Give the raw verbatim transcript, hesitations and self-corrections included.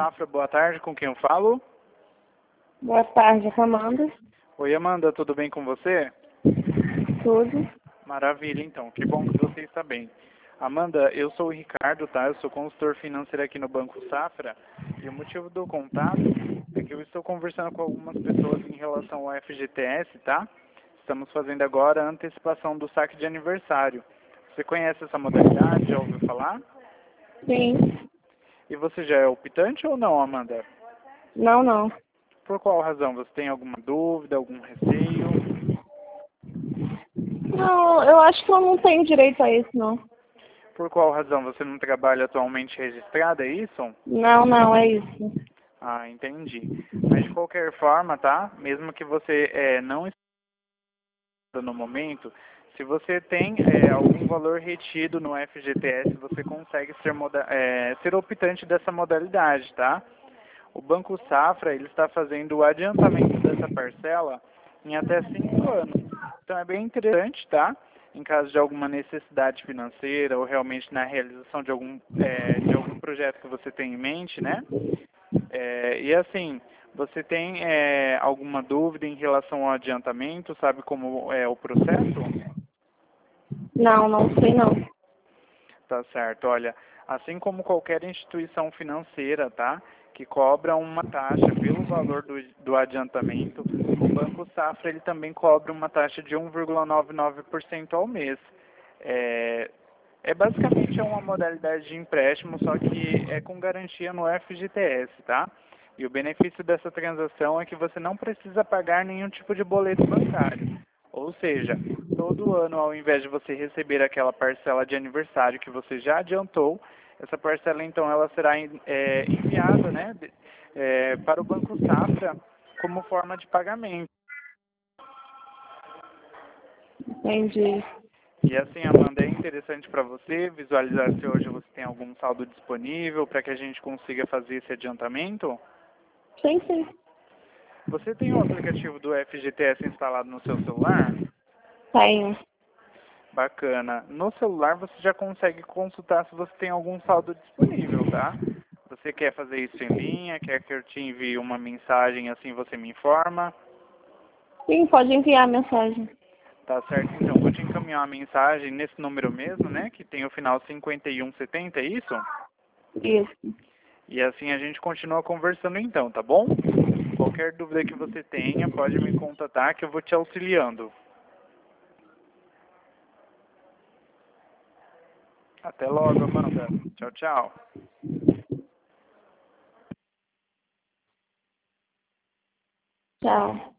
Safra, boa tarde, com quem eu falo? Boa tarde, Amanda. Oi, Amanda, tudo bem com você? Tudo. Maravilha, então, que bom que você está bem. Amanda, eu sou o Ricardo, tá? Eu sou consultor financeiro aqui no Banco Safra e o motivo do contato é que eu estou conversando com algumas pessoas em relação ao F G T S, tá? Estamos fazendo agora a antecipação do saque de aniversário. Você conhece essa modalidade? Já ouviu falar? Sim. E você já é optante ou não, Amanda? Não, não. Por qual razão? Você tem alguma dúvida, algum receio? Não, eu acho que eu não tenho direito a isso, não. Por qual razão? Você não trabalha atualmente registrada, é isso? Não, não, é isso. Ah, entendi. Mas de qualquer forma, tá? Mesmo que você é, não esteja no momento, se você tem é, algum valor retido no F G T S, você consegue ser, moda é, ser optante dessa modalidade, tá? O Banco Safra ele está fazendo o adiantamento dessa parcela em até cinco anos. Então é bem interessante, tá? Em caso de alguma necessidade financeira ou realmente na realização de algum, é, de algum projeto que você tem em mente, né? É, e assim, você tem é, alguma dúvida em relação ao adiantamento? Sabe como é o processo? Não, não sei não. Tá certo. Olha, assim como qualquer instituição financeira, tá? Que cobra uma taxa pelo valor do, do adiantamento, o Banco Safra ele também cobra uma taxa de um vírgula noventa e nove por cento ao mês. É, é basicamente uma modalidade de empréstimo, só que é com garantia no F G T S, tá? E o benefício dessa transação é que você não precisa pagar nenhum tipo de boleto bancário. Ou seja, todo ano, ao invés de você receber aquela parcela de aniversário que você já adiantou, essa parcela, então, ela será é, enviada, né, é, para o Banco Safra como forma de pagamento. Entendi. E assim, Amanda, é interessante para você visualizar se hoje você tem algum saldo disponível para que a gente consiga fazer esse adiantamento? Sim, sim. Você tem o aplicativo do F G T S instalado no seu celular? Tenho. Bacana. No celular você já consegue consultar se você tem algum saldo disponível, tá? Você quer fazer isso em linha? Quer que eu te envie uma mensagem assim você me informa? Sim, pode enviar a mensagem. Tá certo, então. Vou te encaminhar uma mensagem nesse número mesmo, né? Que tem o final cinquenta e um setenta, é isso? Isso. E assim a gente continua conversando então, tá bom? Qualquer dúvida que você tenha, pode me contatar que eu vou te auxiliando. Até logo, Amanda. Tchau, tchau. Tchau.